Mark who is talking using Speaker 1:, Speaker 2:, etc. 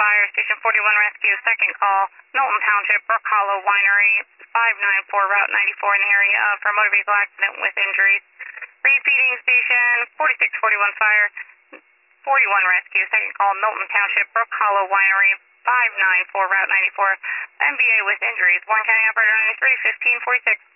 Speaker 1: fire, Station 41 rescue, second call, Knowlton Township, Brook Hollow Winery, 594 Route 94 in the area for motor vehicle accident with injuries. Repeating Station 4641 fire, 41 rescue, second call, Knowlton Township, Brook Hollow Winery, 594 Route 94, MVA with injuries, Warren County Operator 93, 1546.